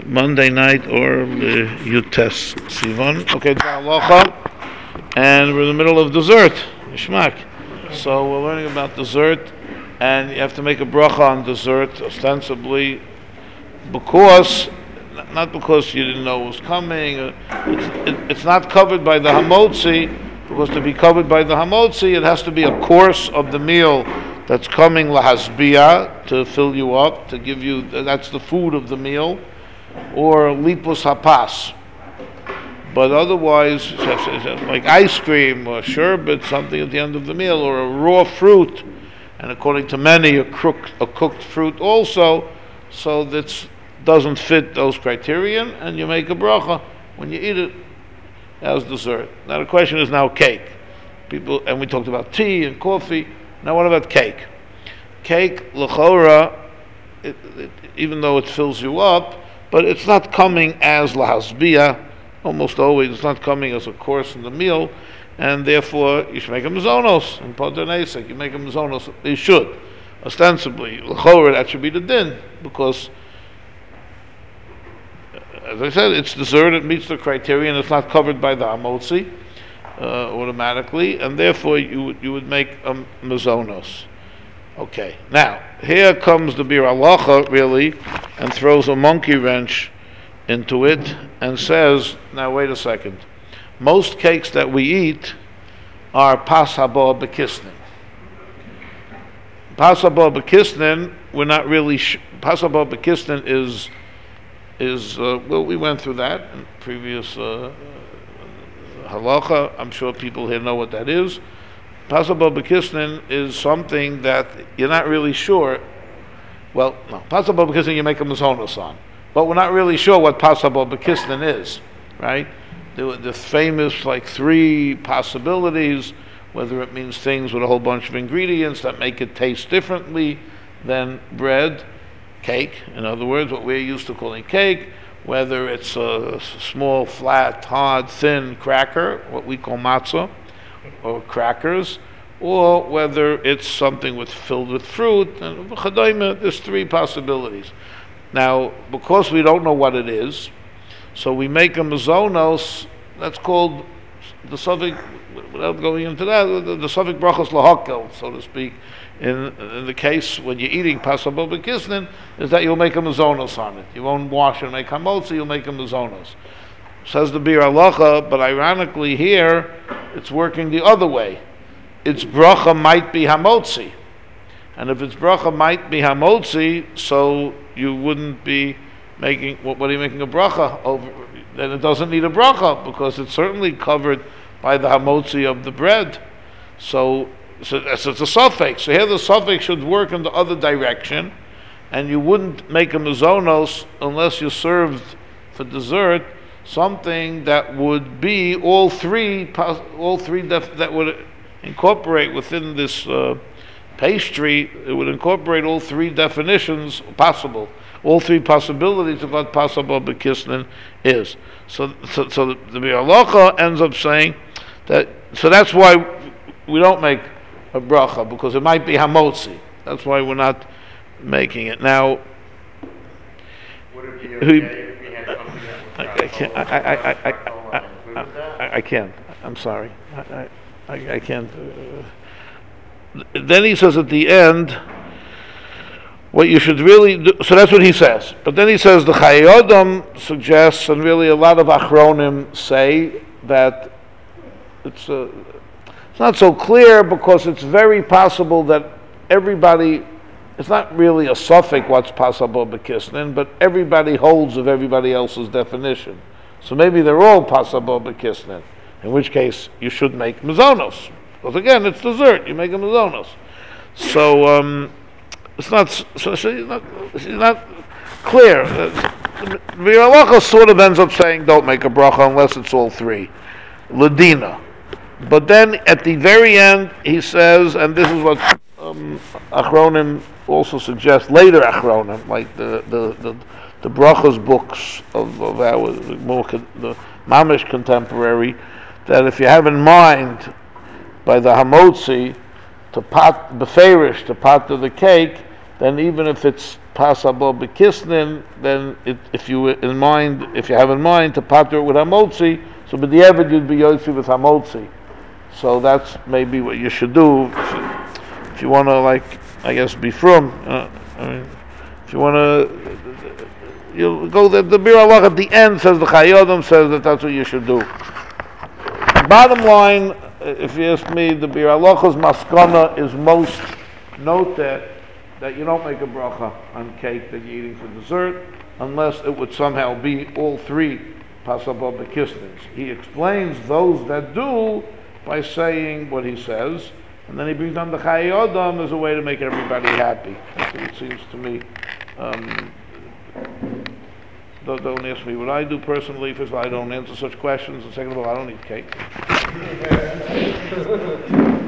Monday night or the Yutes Sivan. Okay, it's halacha, and we're in the middle of dessert, Ishmak. So we're learning about dessert, and you have to make a bracha on dessert, ostensibly, because, not because you didn't know it was coming, it's not covered by the hamotzi, because to be covered by the hamotzi, it has to be a course of the meal that's coming lahasbia, to fill you up, to give you, that's the food of the meal, or lipus hapas. But otherwise, like ice cream or sherbet, something at the end of the meal, or a raw fruit, and according to many, a cooked fruit also, so that doesn't fit those criterion, and you make a bracha when you eat it as dessert. Now the question is now cake. People, and we talked about tea and coffee. Now what about cake? Cake, l'chora, even though it fills you up, but it's not coming as lahasbia. Almost always, it's not coming as a course in the meal, and therefore you should make a mazonos. In Poter Nesek, you make a mazonos. You should, ostensibly, l'chora, that should be the din, because, as I said, it's dessert. It meets the criterion. It's not covered by the hamotzi automatically, and therefore you would make a mazonos. Okay, now here comes the Bir Halacha really, and throws a monkey wrench into it and says, now wait a second, most cakes that we eat are pas haba b'kisnin. Pas haba b'kisnin, we're not really pas haba b'kisnin is well, we went through that in previous halacha. I'm sure people here know what that is. Pas haba b'kisnin is something that you're not really sure. Well, no, pas haba b'kisnin you make a mazonos on, but we're not really sure what pas haba b'kisnin is, right? The famous like three possibilities, whether it means things with a whole bunch of ingredients that make it taste differently than bread, cake, in other words, what we're used to calling cake, whether it's a small, flat, hard, thin cracker, what we call matzah, or crackers, or whether it's something filled with fruit, and there's three possibilities. Now, because we don't know what it is, so we make a mazonos, that's called the suffix, without going into that, the suffix brachos lahakel, so to speak, in the case when you're eating pas haba b'kisnin, is that you'll make a mazonos on it. You won't wash and make hamotzi, you'll make a mazonos. Says the Bir Halacha, but ironically here, it's working the other way. Its bracha might be hamotzi. And if its bracha might be hamotzi, so you wouldn't be making, what are you making a bracha over? Then it doesn't need a bracha, because it's certainly covered by the hamotzi of the bread. So it's a suffix. So here the suffix should work in the other direction, and you wouldn't make a mazonos unless you served for dessert something that would be all three that would incorporate within this pastry. It would incorporate all three definitions possible, all three possibilities of what pas haba b'kisnin is. So the Bir Halacha ends up saying that. So that's why we don't make a bracha, because it might be hamotzi. That's why we're not making it now. Would it be okay if we had something that was I can't. I'm sorry. I can't. Then he says at the end, what you should really do, so that's what he says. But then he says the Chayei Adam suggests, and really a lot of Achronim say, that it's not so clear, because it's very possible that everybody, it's not really a suffix what's pas haba b'kisnin, but everybody holds of everybody else's definition. So maybe they're all pas haba b'kisnin, in which case you should make mazonos. Because again, it's dessert, you make a mazonos. So it's not clear. Bir Halacha sort of ends up saying don't make a bracha unless it's all three. Ladina. But then at the very end he says, and this is what Achronim also suggest, later Achronim, like the brachas books of our the mamish contemporary, that if you have in mind by the hamotzi to pot beferish, to pot of the cake, then even if it's Pasabo Bekisnin, then if you have in mind to pater it with Hamotzi, so but the Eved you'd be Yotzi with Hamotzi. So that's maybe what you should do if you want to, like, I guess, be from. I mean, if you want to, you go. The Bir Allah at the end says, the Chayyim says that that's what you should do. Bottom line, if you ask me, the Bir Allah's maskana is most noted that you don't make a bracha on cake that you're eating for dessert, unless it would somehow be all three pasabah bekisnins. He explains those that do by saying what he says, and then he brings down the Chayyim as a way to make everybody happy. That's what it seems to me. Don't ask me what I do personally. First of all, I don't answer such questions, and second of all, I don't eat cake.